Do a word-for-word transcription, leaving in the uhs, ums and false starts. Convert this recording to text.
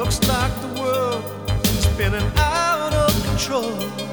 Looks like the world is spinning out of control.